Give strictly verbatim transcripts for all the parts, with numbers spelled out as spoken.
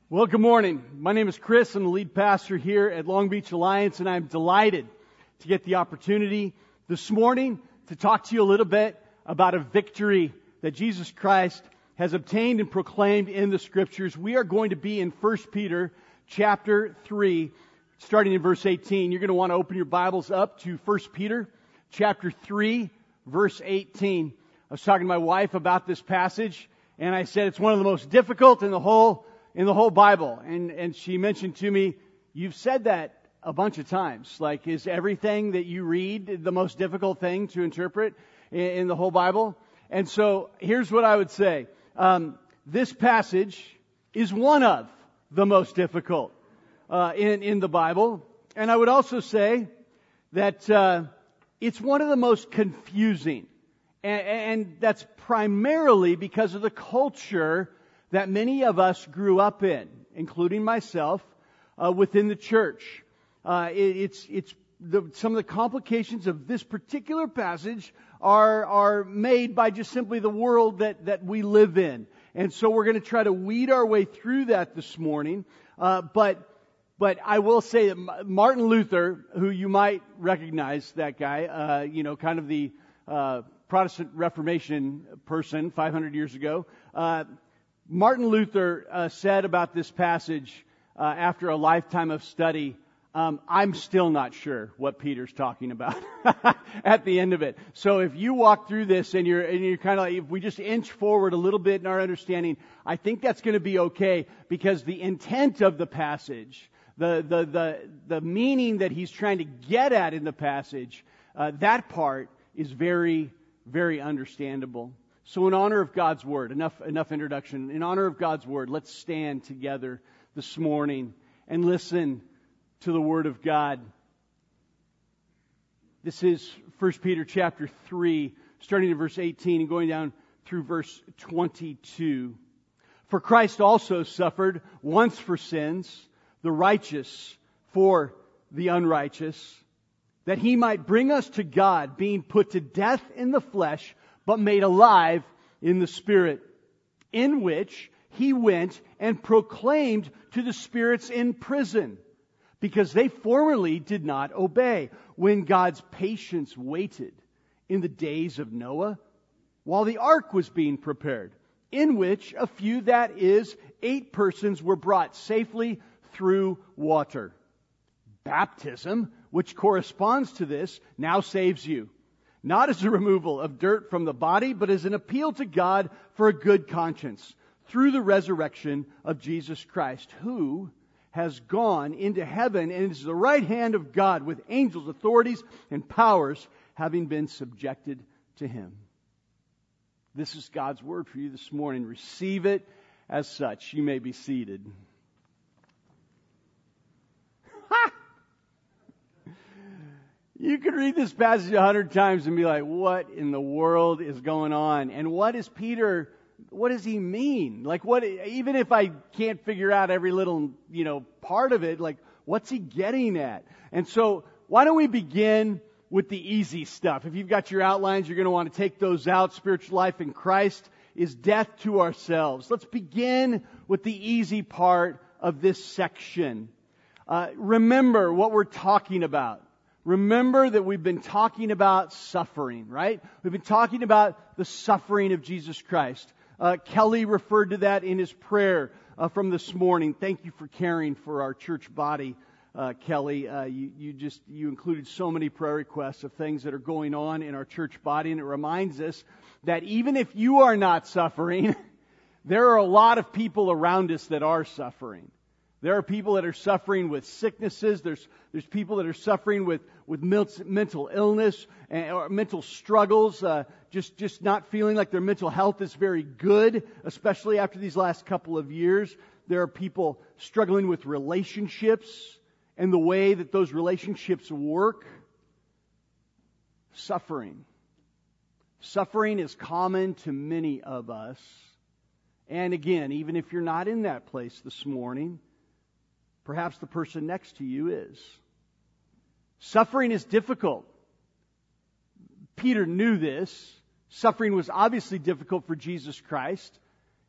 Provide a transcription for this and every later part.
Well, good morning. My name is Chris. I'm the lead pastor here at Long Beach Alliance, and I'm delighted to get the opportunity this morning to talk to you a little bit about a victory that Jesus Christ has obtained and proclaimed in the Scriptures. We are going to be in First Peter chapter three, starting in verse eighteen. You're going to want to open your Bibles up to First Peter chapter three, verse eighteen. I was talking to my wife about this passage, and I said it's one of the most difficult in the whole in the whole Bible. And, and she mentioned to me, you've said that a bunch of times. Like, is everything that you read the most difficult thing to interpret in, in the whole Bible? And so here's what I would say. Um, this passage is one of the most difficult uh, in, in the Bible. And I would also say that uh, it's one of the most confusing. And, and that's primarily because of the culture that many of us grew up in, including myself, uh, within the church. Uh, it, it's it's the, some of the complications of this particular passage are are made by just simply the world that that we live in, and so we're going to try to weed our way through that this morning. Uh, but but I will say that Martin Luther, who you might recognize, that guy, uh, you know, kind of the uh, Protestant Reformation person five hundred years ago. Uh, Martin Luther uh, said about this passage uh, after a lifetime of study, um, I'm still not sure what Peter's talking about at the end of it. So if you walk through this and you're and you're kind of like, if we just inch forward a little bit in our understanding, I think that's going to be okay, because the intent of the passage, the the the the meaning that he's trying to get at in the passage, uh, that part is very, very understandable. So in honor of God's Word, enough enough introduction. In honor of God's Word, let's stand together this morning and listen to the Word of God. This is First Peter chapter three, starting in verse eighteen and going down through verse twenty-two. For Christ also suffered once for sins, the righteous for the unrighteous, that He might bring us to God, being put to death in the flesh, but made alive in the Spirit, in which He went and proclaimed to the spirits in prison, because they formerly did not obey, when God's patience waited in the days of Noah, while the ark was being prepared, in which a few, that is, eight persons, were brought safely through water. Baptism, which corresponds to this, now saves you, not as a removal of dirt from the body, but as an appeal to God for a good conscience, through the resurrection of Jesus Christ, who has gone into heaven and is at the right hand of God, with angels, authorities, and powers having been subjected to Him. This is God's Word for you this morning. Receive it as such. You may be seated. You could read this passage a hundred times and be like, what in the world is going on? And what is Peter, what does he mean? Like, what, even if I can't figure out every little, you know, part of it, like, what's he getting at? And so, why don't we begin with the easy stuff? If you've got your outlines, you're going to want to take those out. Spiritual life in Christ is death to ourselves. Let's begin with the easy part of this section. Uh, remember what we're talking about. Remember that we've been talking about suffering, right? We've been talking about the suffering of Jesus Christ. Uh, Kelly referred to that in his prayer uh, from this morning. Thank you for caring for our church body, uh, Kelly. Uh, you, you just you included so many prayer requests of things that are going on in our church body, and it reminds us that even if you are not suffering, there are a lot of people around us that are suffering. There are people that are suffering with sicknesses. There's there's people that are suffering with with mental illness and, or mental struggles. Uh, just just not feeling like their mental health is very good, especially after these last couple of years. There are people struggling with relationships and the way that those relationships work. Suffering, suffering is common to many of us. And again, even if you're not in that place this morning, perhaps the person next to you is. Suffering is difficult. Peter knew this. Suffering was obviously difficult for Jesus Christ.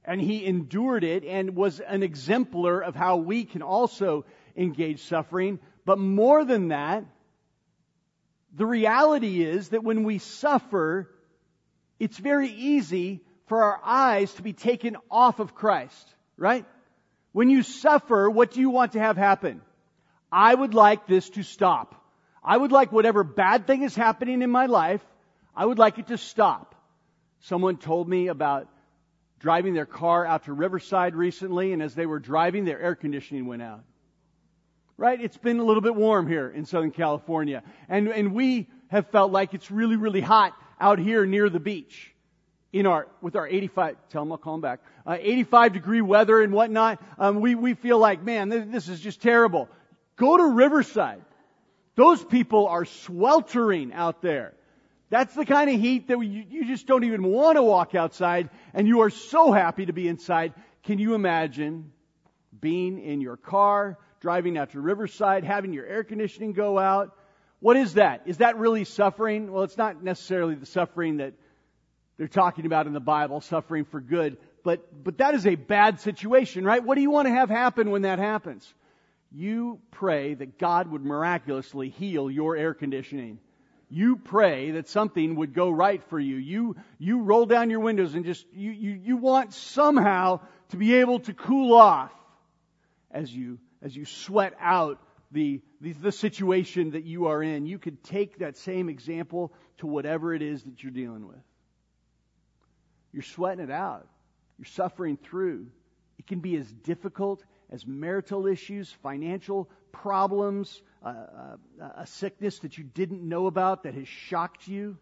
And He endured it and was an exemplar of how we can also engage suffering. But more than that, the reality is that when we suffer, it's very easy for our eyes to be taken off of Christ, right? When you suffer, what do you want to have happen? I would like this to stop. I would like whatever bad thing is happening in my life, I would like it to stop. Someone told me about driving their car out to Riverside recently, and as they were driving, their air conditioning went out. Right? It's been a little bit warm here in Southern California. And, and we have felt like it's really, really hot out here near the beach. In our, with our eighty-five, tell them I'll call them back, uh, eighty-five degree weather and whatnot, um, we, we feel like, man, this, this is just terrible. Go to Riverside. Those people are sweltering out there. That's the kind of heat that you, you just don't even want to walk outside, and you are so happy to be inside. Can you imagine being in your car, driving out to Riverside, having your air conditioning go out? What is that? Is that really suffering? Well, it's not necessarily the suffering that they're talking about in the Bible, suffering for good, but, but that is a bad situation, right? What do you want to have happen when that happens? You pray that God would miraculously heal your air conditioning. You pray that something would go right for you. You, you roll down your windows and just, you, you, you want somehow to be able to cool off as you, as you sweat out the, the, the situation that you are in. You could take that same example to whatever it is that you're dealing with. You're sweating it out. You're suffering through. It can be as difficult as marital issues, financial problems, uh, uh, a sickness that you didn't know about that has shocked you.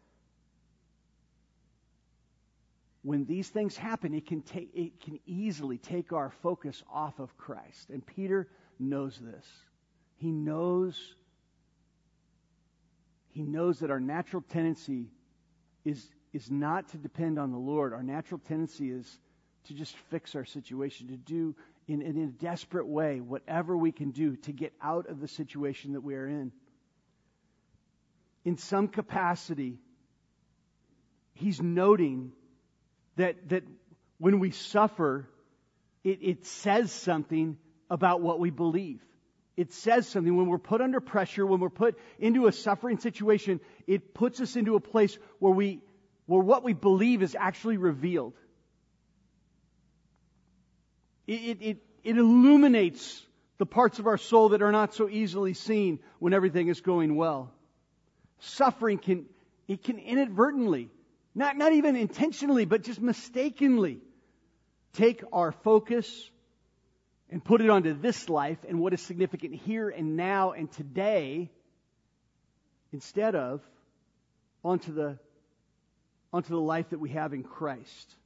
When these things happen, it can take, it can easily take our focus off of Christ. And Peter knows this. He knows, he knows that our natural tendency is, is not to depend on the Lord. Our natural tendency is to just fix our situation, to do in, in a desperate way whatever we can do to get out of the situation that we are in. In some capacity, he's noting that that when we suffer, it, it says something about what we believe. It says something. When we're put under pressure, when we're put into a suffering situation, it puts us into a place where we where what we believe is actually revealed. It, it, it, it illuminates the parts of our soul that are not so easily seen when everything is going well. Suffering can, it can inadvertently, not, not even intentionally, but just mistakenly take our focus and put it onto this life and what is significant here and now and today instead of onto the, onto the life that we have in Christ.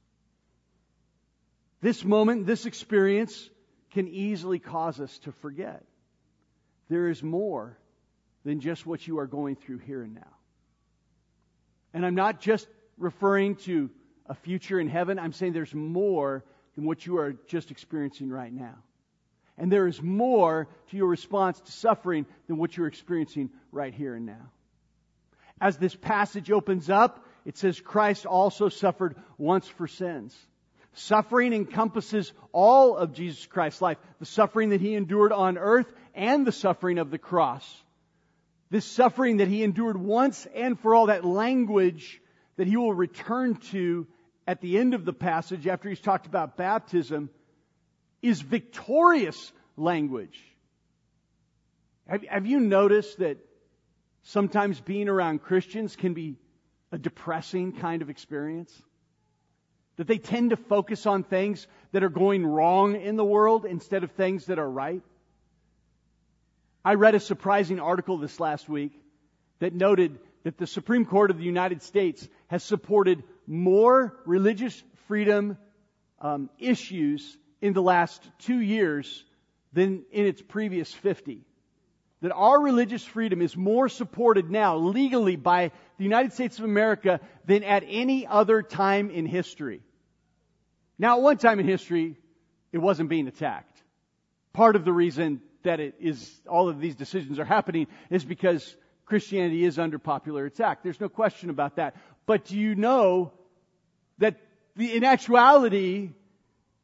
This moment, this experience can easily cause us to forget. There is more than just what you are going through here and now. And I'm not just referring to a future in heaven. I'm saying there's more than what you are just experiencing right now. And there is more to your response to suffering than what you're experiencing right here and now. As this passage opens up, it says Christ also suffered once for sins. Suffering encompasses all of Jesus Christ's life. The suffering that He endured on earth and the suffering of the cross. This suffering that He endured once and for all, that language that He will return to at the end of the passage after He's talked about baptism, is victorious language. Have, have you noticed that sometimes being around Christians can be a depressing kind of experience? That they tend to focus on things that are going wrong in the world instead of things that are right. I read a surprising article this last week that noted that the Supreme Court of the United States has supported more religious freedom um, issues in the last two years than in its previous fifty. That our religious freedom is more supported now legally by the United States of America than at any other time in history. Now, at one time in history, it wasn't being attacked. Part of the reason that it is, all of these decisions are happening is because Christianity is under popular attack. There's no question about that. But do you know that the, in actuality,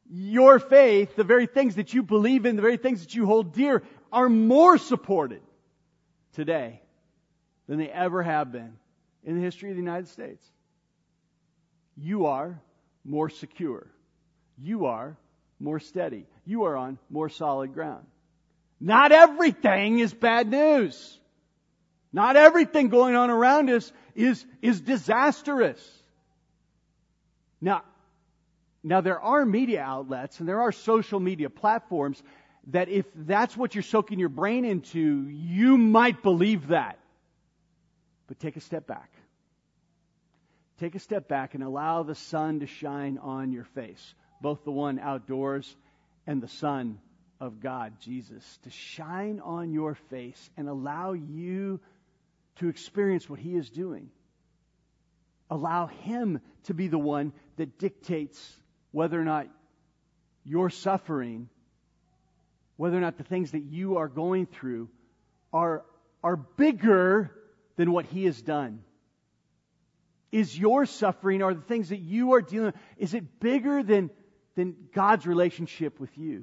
your faith, the very things that you believe in, the very things that you hold dear, are more supported today than they ever have been in the history of the United States. You are more secure. You are more steady. You are on more solid ground. Not everything is bad news. Not everything going on around us is, is disastrous. Now, now there are media outlets and there are social media platforms that if that's what you're soaking your brain into, you might believe that. But take a step back. Take a step back and allow the sun to shine on your face. Both the one outdoors and the Son of God, Jesus, to shine on your face and allow you to experience what He is doing. Allow Him to be the one that dictates whether or not you're suffering, whether or not the things that you are going through are, are bigger than what He has done. Is your suffering or the things that you are dealing with, is it bigger than, than God's relationship with you?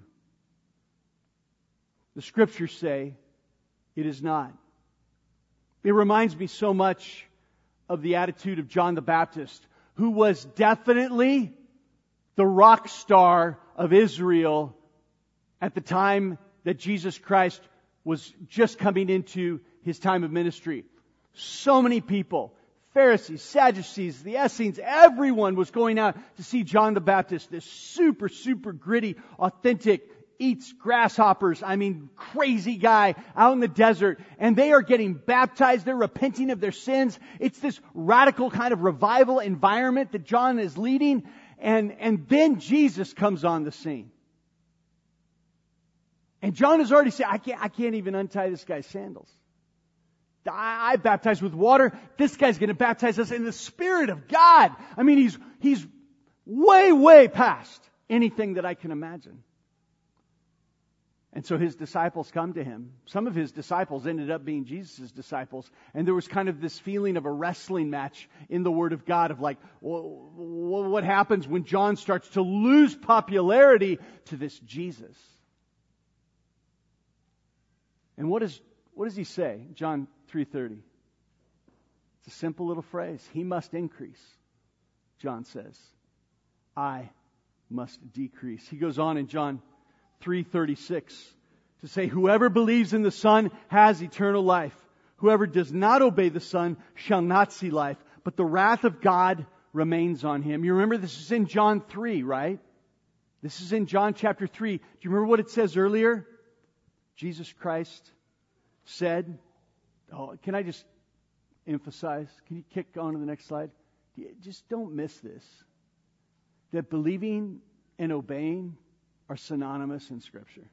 The Scriptures say it is not. It reminds me so much of the attitude of John the Baptist, who was definitely the rock star of Israel at the time that Jesus Christ was just coming into His time of ministry. So many people, Pharisees, Sadducees, the Essenes, everyone was going out to see John the Baptist, this super, super gritty, authentic, eats grasshoppers, I mean, crazy guy out in the desert. And they are getting baptized. They're repenting of their sins. It's this radical kind of revival environment that John is leading. And, and then Jesus comes on the scene. And John has already said, I can't, I can't even untie this guy's sandals. I, I baptize with water. This guy's going to baptize us in the Spirit of God. I mean, he's, he's way, way past anything that I can imagine. And so His disciples come to Him. Some of His disciples ended up being Jesus' disciples. And there was kind of this feeling of a wrestling match in the Word of God of like, well, what happens when John starts to lose popularity to this Jesus? And what is what does He say? John three thirty. It's a simple little phrase. He must increase, John says. I must decrease. He goes on in John three thirty-six to say, whoever believes in the Son has eternal life. Whoever does not obey the Son shall not see life, but the wrath of God remains on him. You remember this is in John three, right? This is in John chapter three. Do you remember what it says earlier? Jesus Christ said, oh, can I just emphasize? Can you kick on to the next slide? Just don't miss this. That believing and obeying are synonymous in Scripture.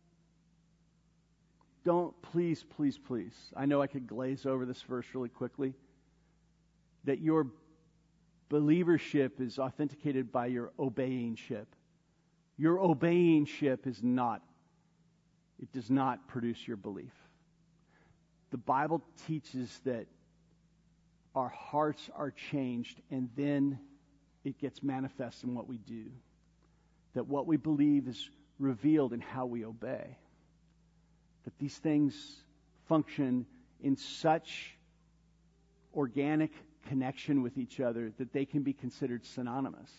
Don't, please, please, please. I know I could glaze over this verse really quickly. That your believership is authenticated by your obeyingship. Your obeyingship is not. It does not produce your belief. The Bible teaches that our hearts are changed and then it gets manifest in what we do. That what we believe is revealed in how we obey. That these things function in such organic connection with each other that they can be considered synonymous.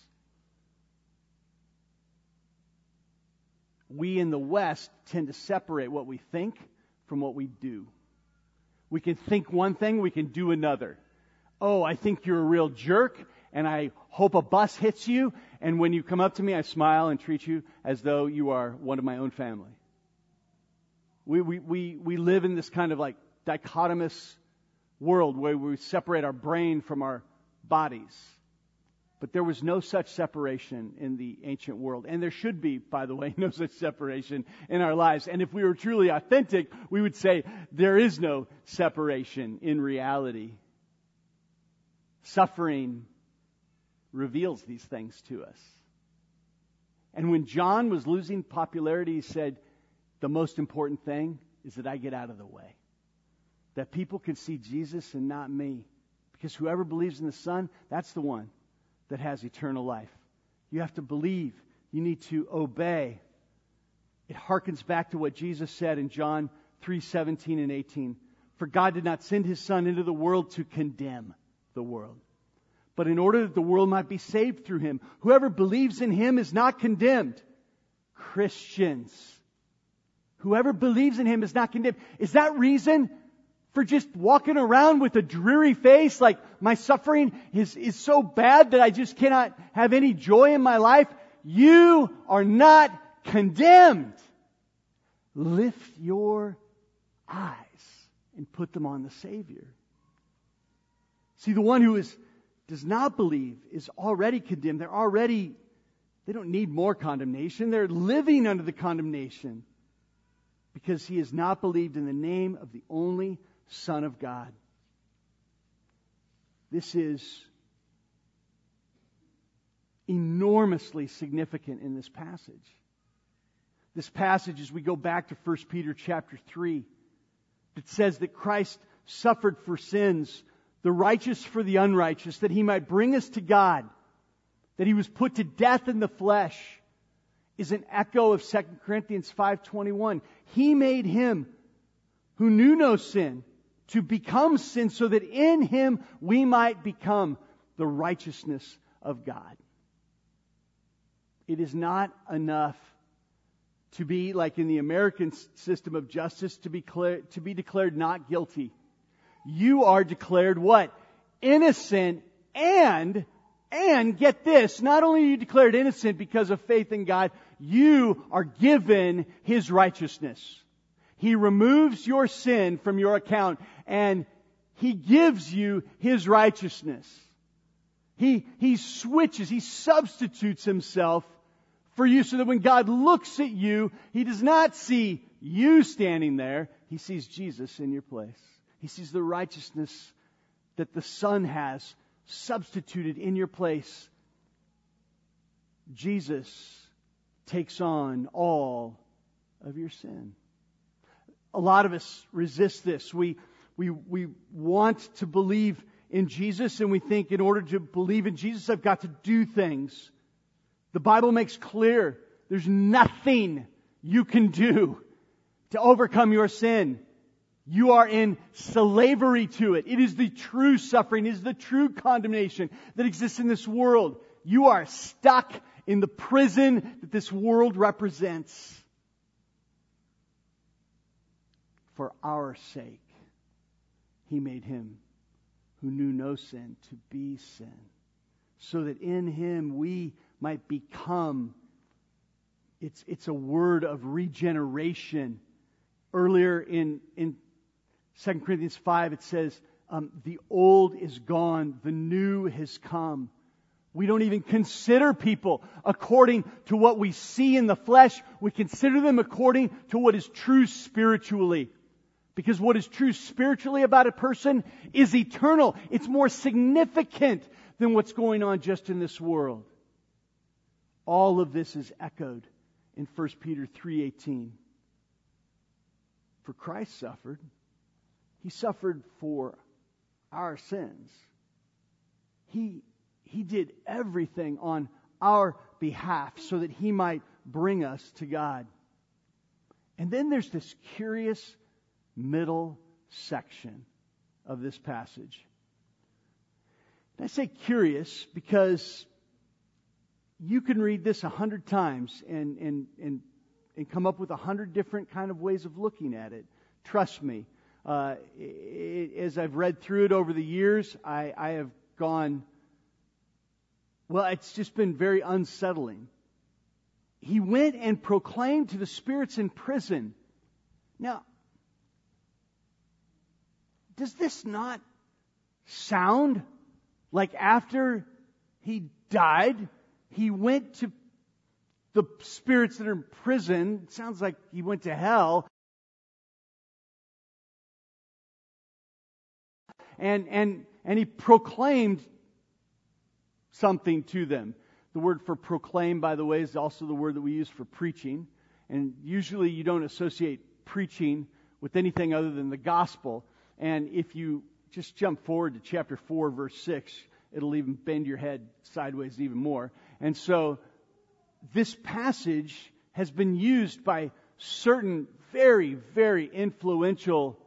We in the West tend to separate what we think from what we do. We can think one thing, we can do another. Oh, I think you're a real jerk, and I hope a bus hits you, and when you come up to me, I smile and treat you as though you are one of my own family. We, we, we, we live in this kind of like dichotomous world where we separate our brain from our bodies. But there was no such separation in the ancient world. And there should be, by the way, no such separation in our lives. And if we were truly authentic, we would say there is no separation in reality. Suffering reveals these things to us. And when John was losing popularity, he said, the most important thing is that I get out of the way. That people can see Jesus and not me. Because whoever believes in the Son, that's the one that has eternal life. You have to believe You need to obey. It harkens back to what Jesus said in John three seventeen and eighteen. For God did not send His Son into the world to condemn the world, but in order that the world might be saved through Him. Whoever believes in Him is not condemned. Christians. Whoever believes in Him is not condemned. Is that reason for just walking around with a dreary face, like my suffering is, is so bad that I just cannot have any joy in my life? You are not condemned. Lift your eyes and put them on the Savior. See, the one who is does not believe is already condemned. They're already, they don't need more condemnation. They're living under the condemnation because he has not believed in the name of the only Son of God. This is enormously significant in this passage. This passage, as we go back to First Peter chapter three, it says that Christ suffered for sins, the righteous for the unrighteous, that He might bring us to God, that He was put to death in the flesh, is an echo of Second Corinthians five twenty-one. He made Him who knew no sin to become sin so that in Him we might become the righteousness of God. It is not enough to be, like in the American system of justice, to be, clear, to be declared not guilty. You are declared what? Innocent, and, and get this, not only are you declared innocent because of faith in God, you are given His righteousness. He removes your sin from your account and He gives you His righteousness. He, he switches, He substitutes Himself for you so that when God looks at you, He does not see you standing there. He sees Jesus in your place. He sees the righteousness that the Son has substituted in your place. Jesus takes on all of your sin. A lot of us resist this. We, we, we want to believe in Jesus, and we think in order to believe in Jesus, I've got to do things. The Bible makes clear there's nothing you can do to overcome your sin. You are in slavery to it. It is the true suffering, it is the true condemnation that exists in this world. You are stuck in the prison that this world represents. For our sake, He made Him who knew no sin to be sin, so that in Him we might become. It's, it's a word of regeneration. Earlier in, in Second Corinthians five, it says, um, the old is gone, the new has come. We don't even consider people according to what we see in the flesh. We consider them according to what is true spiritually. Because what is true spiritually about a person is eternal. It's more significant than what's going on just in this world. All of this is echoed in First Peter three eighteen. For Christ suffered. He suffered for our sins. He, he did everything on our behalf so that He might bring us to God. And then there's this curious middle section of this passage. And I say curious because you can read this a hundred times and, and, and, and come up with a hundred different kind of ways of looking at it. Trust me. Uh, it, as I've read through it over the years, I, I have gone, well, it's just been very unsettling. He went and proclaimed to the spirits in prison. Now, does this not sound like after He died, He went to the spirits that are in prison? It sounds like He went to hell. And, and, and He proclaimed something to them. The word for proclaim, by the way, is also the word that we use for preaching. And usually you don't associate preaching with anything other than the gospel. And if you just jump forward to chapter four, verse six, it'll even bend your head sideways even more. And so this passage has been used by certain very, very influential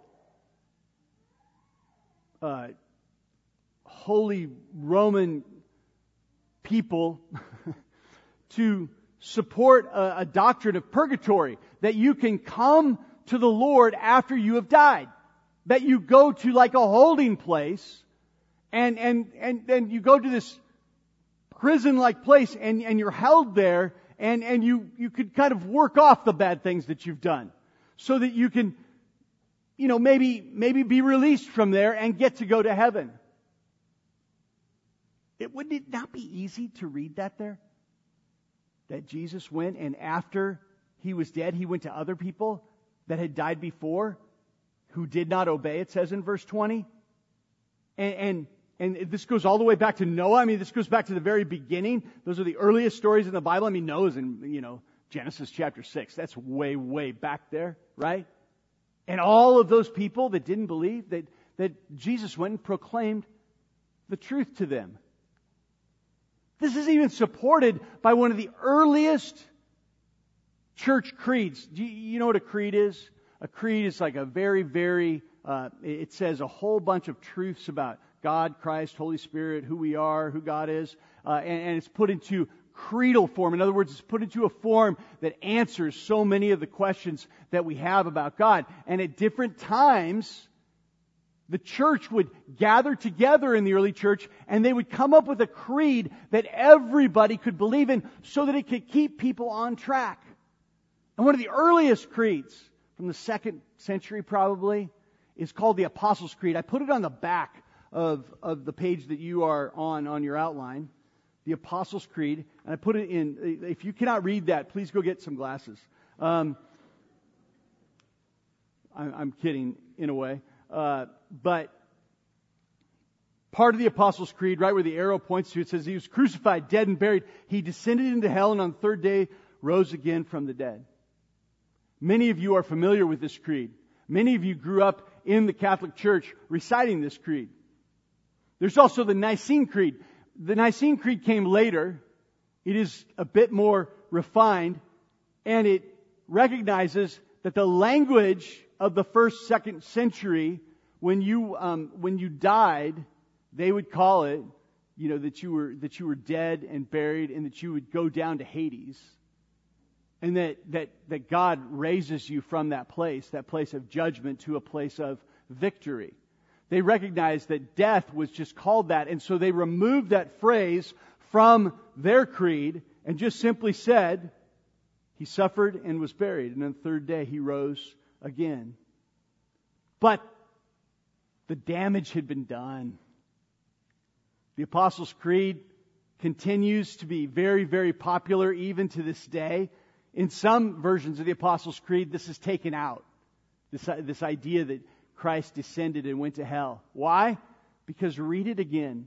uh, Holy Roman people to support a, a doctrine of purgatory, that you can come to the Lord after you have died, that you go to like a holding place, and and and then you go to this prison-like place, and, and you're held there, and, and you, you could kind of work off the bad things that you've done, so that you can, you know, maybe maybe be released from there and get to go to heaven. It would it not be easy to read that there? That Jesus went, and after He was dead, He went to other people that had died before, who did not obey, it says in verse twenty. And, and And this goes all the way back to Noah. I mean, this goes back to the very beginning. Those are the earliest stories in the Bible. I mean, Noah's in, you know, Genesis chapter six. That's way, way back there, right? And all of those people that didn't believe, that, that Jesus went and proclaimed the truth to them. This is even supported by one of the earliest church creeds. Do you, you know what a creed is? A creed is like a very, very, uh, it says a whole bunch of truths about God, Christ, Holy Spirit, who we are, who God is, uh, and, and it's put into creedal form. In other words, it's put into a form that answers so many of the questions that we have about God. And at different times, the church would gather together in the early church, and they would come up with a creed that everybody could believe in, so that it could keep people on track. And one of the earliest creeds, from the second century probably, is called the Apostles' Creed. I put it on the back of, of the page that you are on, on your outline. The Apostles' Creed. And I put it in, if you cannot read that, please go get some glasses. Um, I, I'm kidding, in a way. Uh, but part of the Apostles' Creed, right where the arrow points to, it says, He was crucified, dead, and buried. He descended into hell, and on the third day rose again from the dead. Many of you are familiar with this creed. Many of you grew up in the Catholic Church reciting this creed. There's also the Nicene Creed. The Nicene Creed came later. It is a bit more refined, and it recognizes that the language of the first, second century, when you um, when you died, they would call it, you know, that you were that you were dead and buried, and that you would go down to Hades, and that that that God raises you from that place, that place of judgment, to a place of victory. They recognized that death was just called that, and so they removed that phrase from their creed and just simply said, He suffered and was buried, and on the third day He rose again. But the damage had been done. The Apostles' Creed continues to be very, very popular even to this day. In some versions of the Apostles' Creed, this is taken out. This, this idea that Christ descended and went to hell. Why? Because read it again.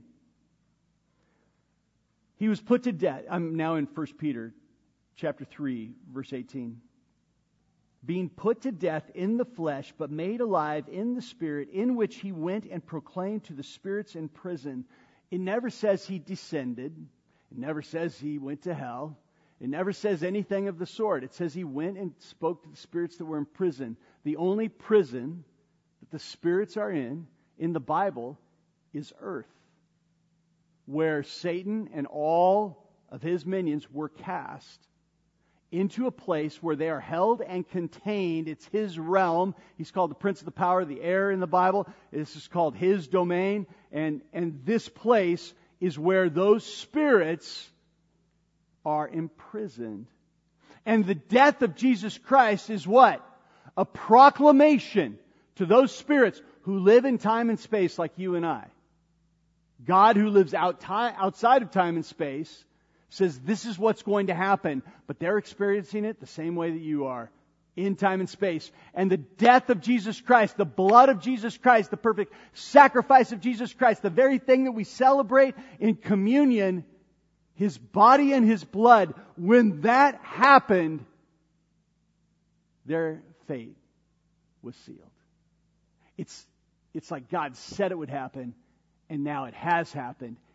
He was put to death. I'm now in First Peter chapter three, verse eighteen. Being put to death in the flesh, but made alive in the Spirit, in which He went and proclaimed to the spirits in prison. It never says He descended. It never says He went to hell. It never says anything of the sort. It says He went and spoke to the spirits that were in prison. The only prison that the spirits are in, in the Bible, is earth, where Satan and all of his minions were cast into a place where they are held and contained. It's His realm. He's called the Prince of the Power of the Air in the Bible. This is called His domain. And, and this place is where those spirits are imprisoned. And the death of Jesus Christ is what? A proclamation to those spirits who live in time and space like you and I. God, who lives out time, outside of time and space, says this is what's going to happen, but they're experiencing it the same way that you are, in time and space. And the death of Jesus Christ, the blood of Jesus Christ, the perfect sacrifice of Jesus Christ, the very thing that we celebrate in communion, His body and His blood, when that happened, their fate was sealed. It's, it's like God said it would happen, and now it has happened,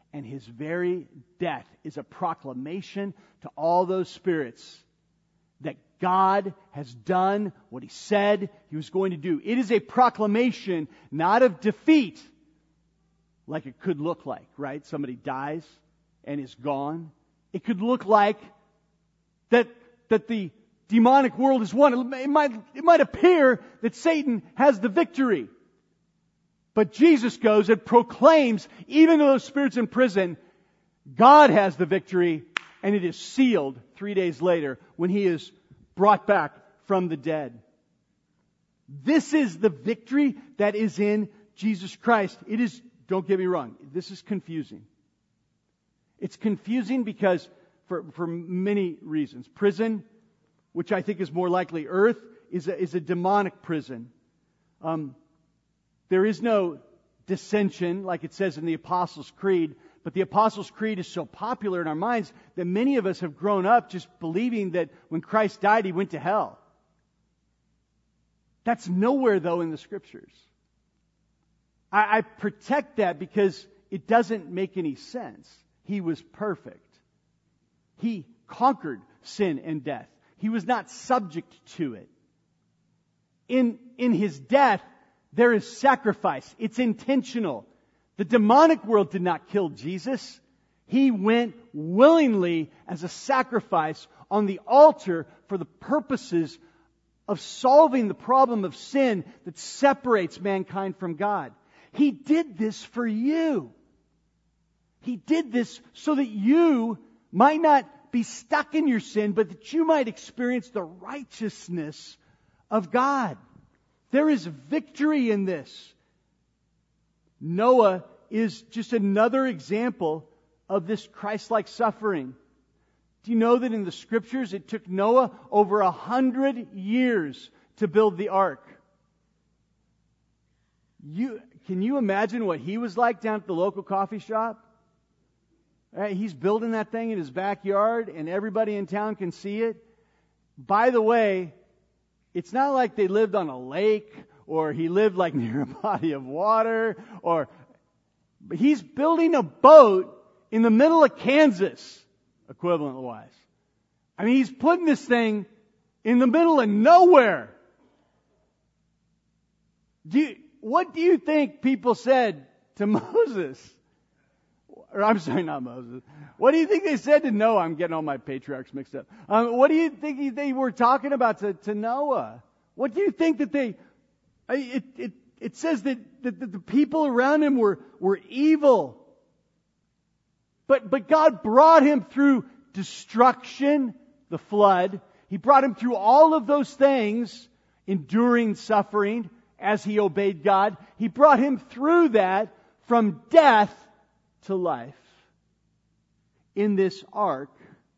And his very death is a proclamation to all those spirits that God has done what he said he was going to do. It is a proclamation not of defeat, like it could look like, right? Somebody dies and is gone. It could look like that, that the demonic world is won. It might, it might appear that Satan has the victory. But Jesus goes and proclaims, even to those spirits in prison, God has the victory, and it is sealed three days later when he is brought back from the dead. This is the victory that is in Jesus Christ. It is, don't get me wrong, this is confusing. It's confusing because, for, for many reasons. Prison, which I think is more likely earth, is a, is a demonic prison. Um, there is no dissension, like it says in the Apostles' Creed, but the Apostles' Creed is so popular in our minds that many of us have grown up just believing that when Christ died, he went to hell. That's nowhere, though, in the Scriptures. I, I protect that because it doesn't make any sense. He was perfect. He conquered sin and death. He was not subject to it. In, in his death, there is sacrifice. It's intentional. The demonic world did not kill Jesus. He went willingly as a sacrifice on the altar for the purposes of solving the problem of sin that separates mankind from God. He did this for you. He did this so that you might not be stuck in your sin, but that you might experience the righteousness of God. There is victory in this. Noah is just another example of this Christ-like suffering. Do you know that in the Scriptures it took Noah over a hundred years to build the ark? You, can you imagine what he was like down at the local coffee shop? Right, he's building that thing in his backyard and everybody in town can see it. By the way, it's not like they lived on a lake or he lived like near a body of water or but he's building a boat in the middle of Kansas, equivalent-wise. I mean, he's putting this thing in the middle of nowhere. Do you, what do you think people said to Moses? Or I'm sorry, not Moses. What do you think they said to Noah? I'm getting all my patriarchs mixed up. Um, what do you think they were talking about to, to Noah? What do you think that they... It, it, it says that, that, that the people around him were, were evil. But, but God brought him through destruction, the flood. He brought him through all of those things, enduring suffering as he obeyed God. He brought him through that from death to life. In this ark,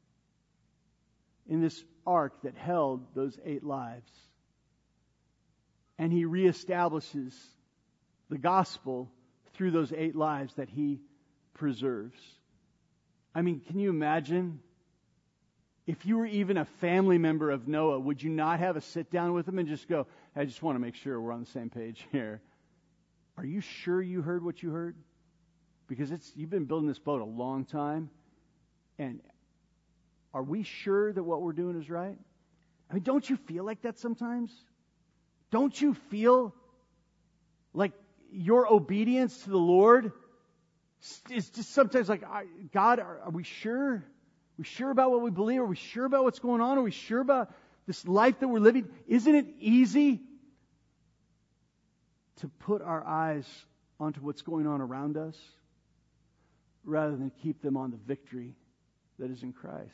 in this ark that held those eight lives. And he reestablishes the gospel through those eight lives that he preserves. I mean, can you imagine? If you were even a family member of Noah, would you not have a sit down with him and just go, I just want to make sure we're on the same page here. Are you sure you heard what you heard? Because it's you've been building this boat a long time. And are we sure that what we're doing is right? I mean, don't you feel like that sometimes? Don't you feel like your obedience to the Lord is just sometimes like, God, are, are we sure? Are we sure about what we believe? Are we sure about what's going on? Are we sure about this life that we're living? Isn't it easy to put our eyes onto what's going on around us rather than keep them on the victory that is in Christ?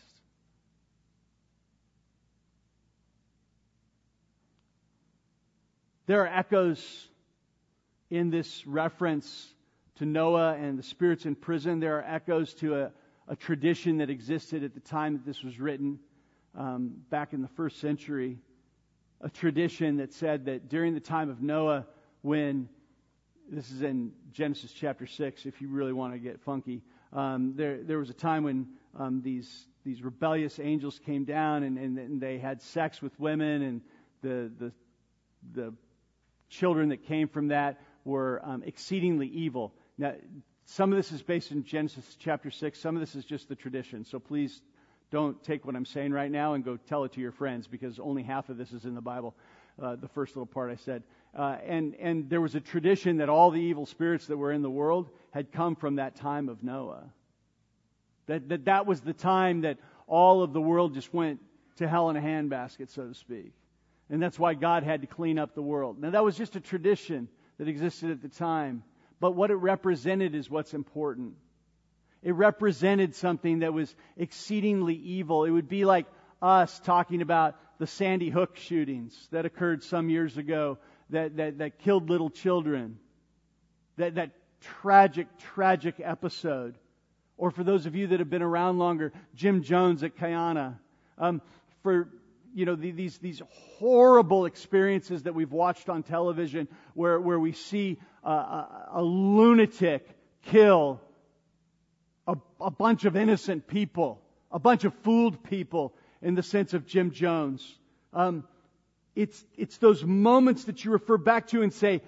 There are echoes in this reference to Noah and the spirits in prison. There are echoes to a, a tradition that existed at the time that this was written, um, back in the first century. A tradition that said that during the time of Noah, when, this is in Genesis chapter six, if you really want to get funky, um, there there was a time when um, these these rebellious angels came down and, and, and they had sex with women, and the the the children that came from that were um, exceedingly evil. Now, Some of this is based in Genesis chapter six. Some of this is just the tradition. So please don't take what I'm saying right now and go tell it to your friends, because only half of this is in the Bible. Uh, the first little part I said. Uh, and, and there was a tradition that all the evil spirits that were in the world had come from that time of Noah. That, that that was the time that all of the world just went to hell in a handbasket, so to speak. And that's why God had to clean up the world. Now that was just a tradition that existed at the time. But what it represented is what's important. It represented something that was exceedingly evil. It would be like us talking about the Sandy Hook shootings that occurred some years ago that, that, that killed little children. That, that tragic, tragic episode. Or for those of you that have been around longer, Jim Jones at Kayana. Um, for, you know, the, these, these horrible experiences that we've watched on television where, where we see uh, a, a lunatic kill a, a bunch of innocent people, a bunch of fooled people in the sense of Jim Jones. Um, it's, it's those moments that you refer back to and say,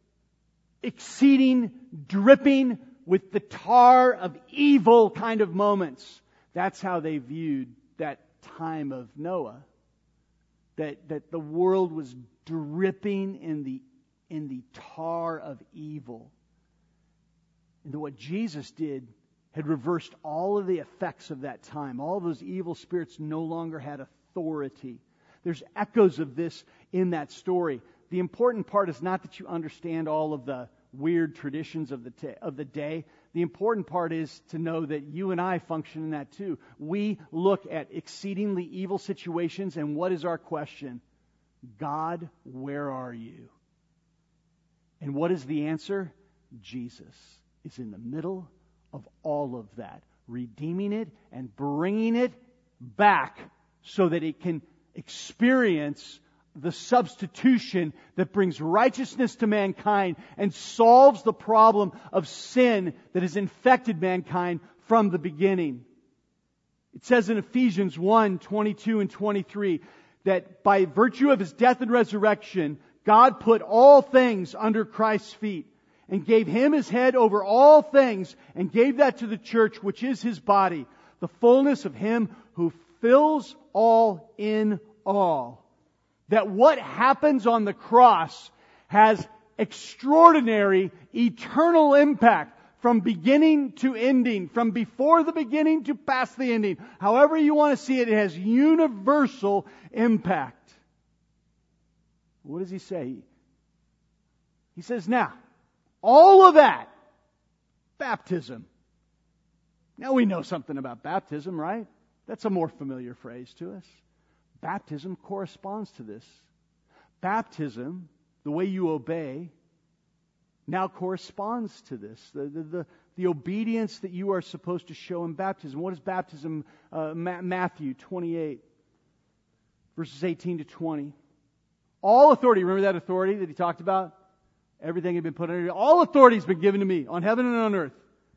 exceeding, dripping with the tar of evil kind of moments. That's how they viewed that time of Noah. That, that the world was dripping in the, in the tar of evil. And that what Jesus did had reversed all of the effects of that time. All of those evil spirits no longer had authority. There's echoes of this in that story. The important part is not that you understand all of the weird traditions of the t- of the day. The important part is to know that you and I function in that too. We look at exceedingly evil situations, and what is our question? God, where are you? And what is the answer? Jesus is in the middle of all of that, redeeming it and bringing it back so that it can experience the substitution that brings righteousness to mankind and solves the problem of sin that has infected mankind from the beginning. It says in Ephesians one, twenty-two and twenty-three that by virtue of His death and resurrection, God put all things under Christ's feet and gave Him His head over all things and gave that to the church, which is His body, the fullness of Him who fills all in all. That what happens on the cross has extraordinary, eternal impact from beginning to ending, from before the beginning to past the ending. However you want to see it, it has universal impact. What does He say? He says, now, all of that, baptism. Now we know something about baptism, right? That's a more familiar phrase to us. Baptism corresponds to this. Baptism, the way you obey, now corresponds to this. The, the, the, the obedience that you are supposed to show in baptism. What is baptism? Uh, Ma- Matthew twenty-eight, verses eighteen to twenty. All authority, remember that authority that He talked about? Everything had been put under. All authority has been given to me on heaven and on earth.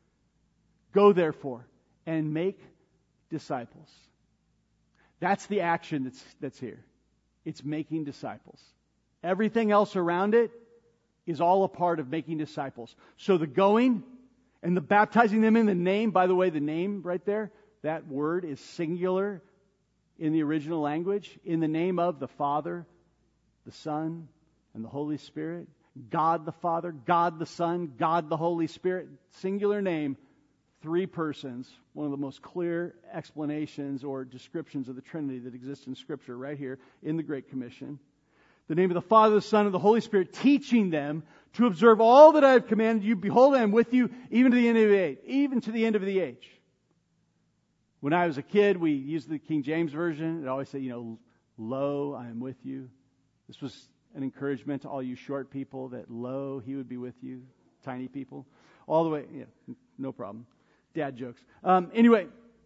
Go therefore and make disciples. That's the action that's, that's here. It's making disciples. Everything else around it is all a part of making disciples. So the going and the baptizing them in the name, by the way, the name right there, that word is singular in the original language, in the name of the Father, the Son, and the Holy Spirit. God the Father, God the Son, God the Holy Spirit, singular name. Three persons, one of the most clear explanations or descriptions of the Trinity that exists in Scripture right here in the Great Commission. The name of the Father, the Son, and the Holy Spirit, teaching them to observe all that I have commanded you. Behold, I am with you even to the end of the age. Even to the end of the age. When I was a kid, we used the King James Version. It always said, you know, lo, I am with you. This was an encouragement to all you short people that lo, He would be with you. Tiny people. All the way, yeah, no problem. Dad jokes. Um, anyway,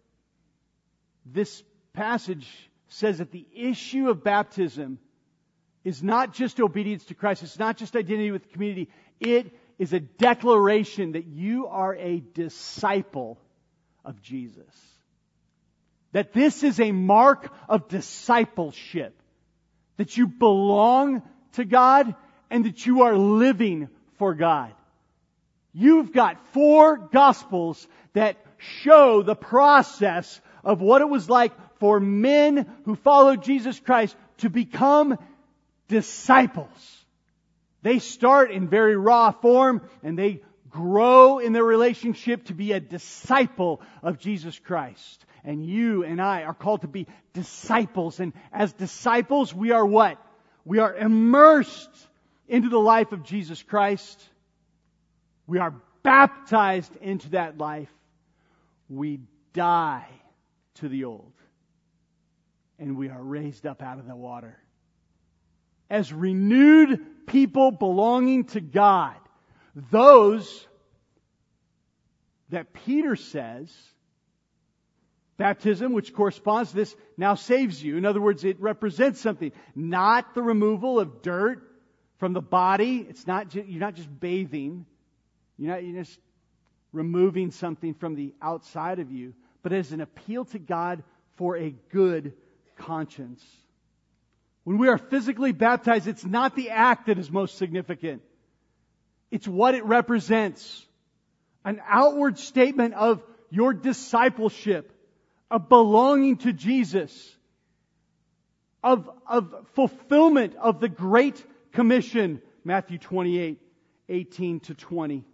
this passage says that the issue of baptism is not just obedience to Christ. It's not just identity with the community. It is a declaration that you are a disciple of Jesus. That this is a mark of discipleship. That you belong to God and that you are living for God. You've got four Gospels that show the process of what it was like for men who followed Jesus Christ to become disciples. They start in very raw form and they grow in their relationship to be a disciple of Jesus Christ. And you and I are called to be disciples. And as disciples, we are what? We are immersed into the life of Jesus Christ. We are baptized into that life. We die to the old. And we are raised up out of the water. As renewed people belonging to God. Those that Peter says, baptism, which corresponds to this, now saves you. In other words, it represents something. Not the removal of dirt from the body. It's not, you're not just bathing. You're not you're just removing something from the outside of you, but as an appeal to God for a good conscience. When we are physically baptized, it's not the act that is most significant. It's what it represents. An outward statement of your discipleship, of belonging to Jesus, of, of fulfillment of the Great Commission, Matthew twenty-eight, eighteen to twenty.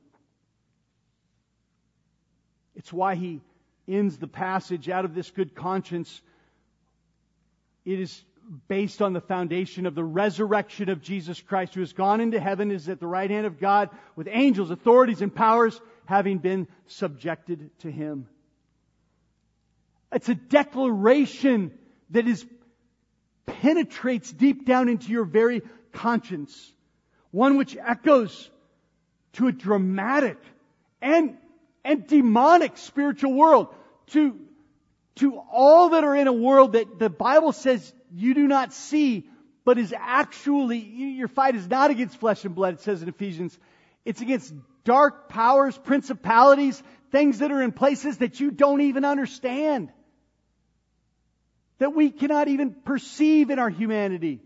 It's why he ends the passage out of this good conscience. It is based on the foundation of the resurrection of Jesus Christ, who has gone into heaven, is at the right hand of God, with angels, authorities, and powers having been subjected to Him. It's a declaration that is penetrates deep down into your very conscience. One which echoes to a dramatic and, and demonic spiritual world. To, to all that are in a world that the Bible says you do not see, but is actually, your fight is not against flesh and blood, it says in Ephesians. It's against dark powers, principalities, things that are in places that you don't even understand. That we cannot even perceive in our humanity.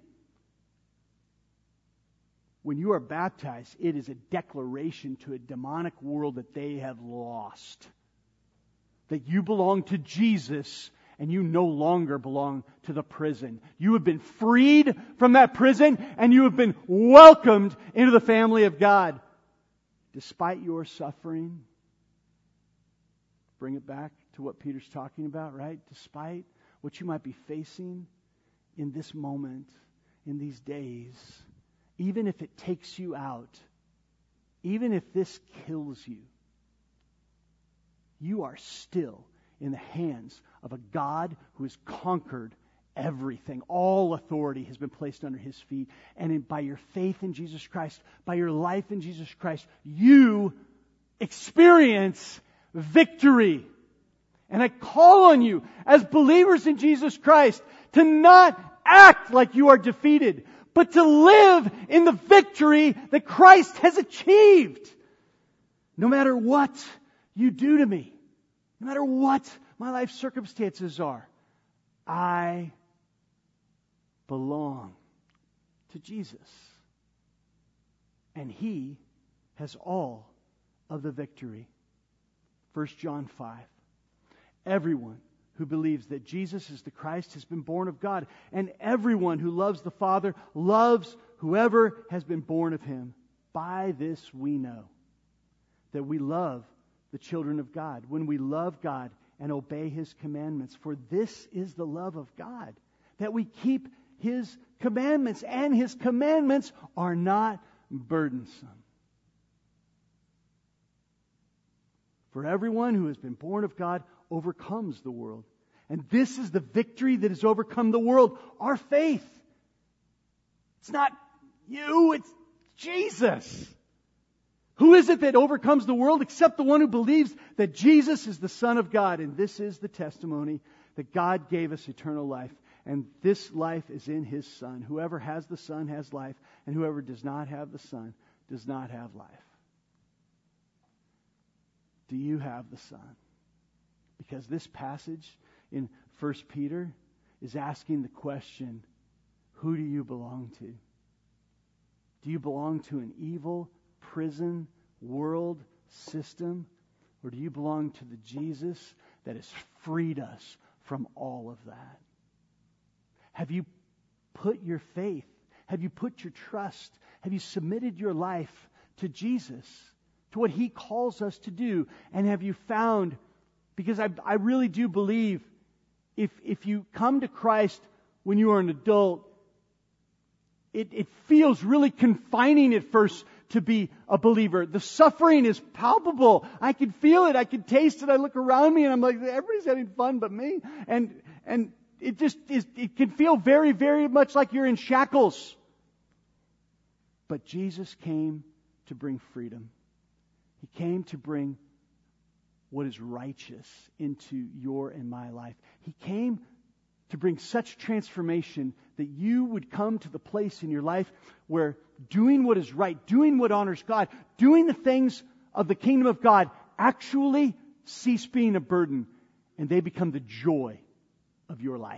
When you are baptized, it is a declaration to a demonic world that they have lost. That you belong to Jesus and you no longer belong to the prison. You have been freed from that prison and you have been welcomed into the family of God. Despite your suffering, bring it back to what Peter's talking about, right? Despite what you might be facing in this moment, in these days, even if it takes you out, even if this kills you, you are still in the hands of a God who has conquered everything. All authority has been placed under His feet. And in, by your faith in Jesus Christ, by your life in Jesus Christ, you experience victory. And I call on you as believers in Jesus Christ to not act like you are defeated, but to live in the victory that Christ has achieved. No matter what you do to me, no matter what my life circumstances are, I belong to Jesus. And He has all of the victory. First John five. Everyone who believes that Jesus is the Christ has been born of God. And everyone who loves the Father loves whoever has been born of Him. By this we know that we love the children of God, when we love God and obey His commandments. For this is the love of God, that we keep His commandments, and His commandments are not burdensome. For everyone who has been born of God overcomes the world. And this is the victory that has overcome the world, our faith. It's not you, it's Jesus. Who is it that overcomes the world except the one who believes that Jesus is the Son of God? And this is the testimony that God gave us eternal life. And this life is in His Son. Whoever has the Son has life, and whoever does not have the Son does not have life. Do you have the Son? Because this passage in First Peter is asking the question, who do you belong to? Do you belong to an evil prison world system? Or do you belong to the Jesus that has freed us from all of that? Have you put your faith, have you put your trust, have you submitted your life to Jesus, to what He calls us to do? And have you found, because I, I really do believe if, if you come to Christ when you are an adult, it, it feels really confining at first to be a believer. The suffering is palpable. I can feel it. I can taste it. I look around me and I'm like, everybody's having fun but me. And, and it just is, it can feel very, very much like you're in shackles. But Jesus came to bring freedom. He came to bring what is righteous into your and my life. He came to bring such transformation that you would come to the place in your life where doing what is right, doing what honors God, doing the things of the kingdom of God actually cease being a burden and they become the joy of your life.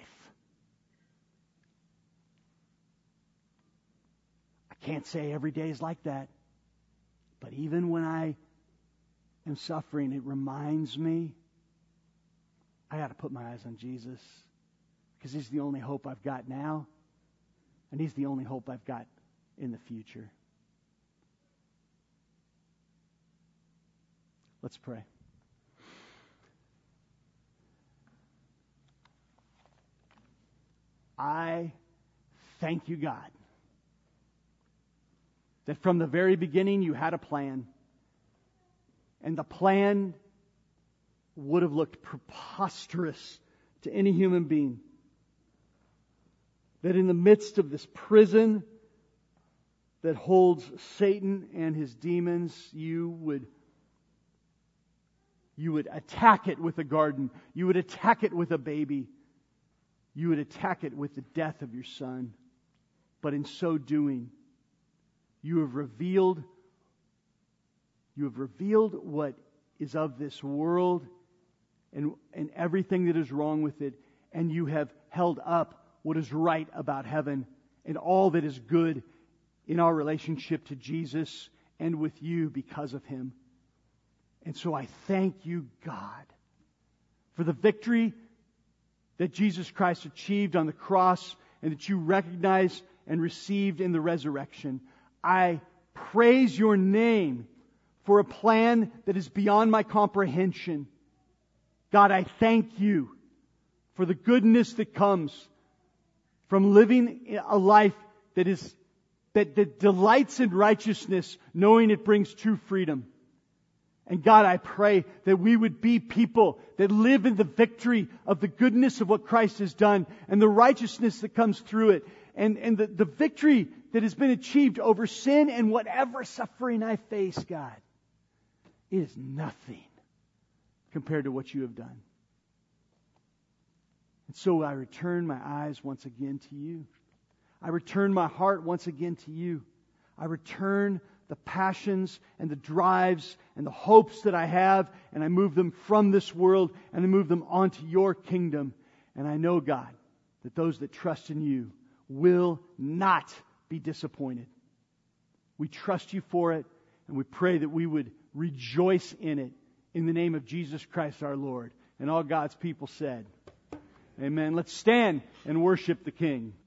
I can't say every day is like that, but even when I am suffering, it reminds me I got to put my eyes on Jesus. Because He's the only hope I've got now. And He's the only hope I've got in the future. Let's pray. I thank You, God, that from the very beginning You had a plan. And the plan would have looked preposterous to any human being. That in the midst of this prison that holds Satan and his demons, you would, you would attack it with a garden. You would attack it with a baby. You would attack it with the death of your Son. But in so doing, you have revealed, you have revealed what is of this world and, and everything that is wrong with it. And you have held up what is right about heaven and all that is good in our relationship to Jesus and with You because of Him. And so I thank You, God, for the victory that Jesus Christ achieved on the cross and that You recognized and received in the resurrection. I praise Your name for a plan that is beyond my comprehension. God, I thank You for the goodness that comes from living a life that is that, that delights in righteousness, knowing it brings true freedom. And God, I pray that we would be people that live in the victory of the goodness of what Christ has done and the righteousness that comes through it. And, and the, the victory that has been achieved over sin and whatever suffering I face, God. It is nothing compared to what You have done. And so I return my eyes once again to You. I return my heart once again to You. I return the passions and the drives and the hopes that I have, and I move them from this world and I move them onto Your kingdom. And I know, God, that those that trust in You will not be disappointed. We trust You for it, and we pray that we would rejoice in it in the name of Jesus Christ our Lord. And all God's people said, Amen. Let's stand and worship the King.